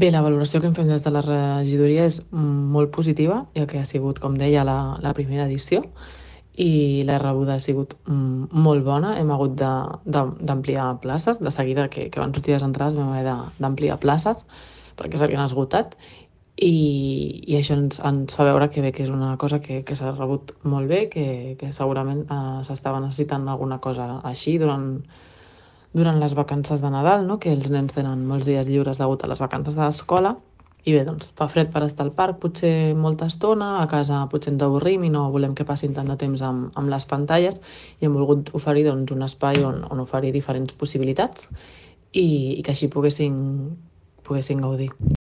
Bé, la valoració que en fem des de la regidoria és molt positiva, ja que ha sigut, com deia, la primera edició i la rebuda ha sigut molt bona. Hem hagut d'ampliar places. De seguida que van sortir les entrades vam haver d'ampliar places perquè s'havien esgotat i això ens fa veure que bé, que és una cosa que s'ha rebut molt bé, que segurament s'estava necessitant alguna cosa així durant les vacances de Nadal, no? Que els nens tenen molts dies lliures degut a les vacances de l'escola. I bé, doncs, fa fred per estar al parc potser molta estona, a casa potser ens avorrim i no volem que passin tant de temps amb les pantalles i hem volgut oferir doncs, un espai on oferir diferents possibilitats i que així poguessin gaudir.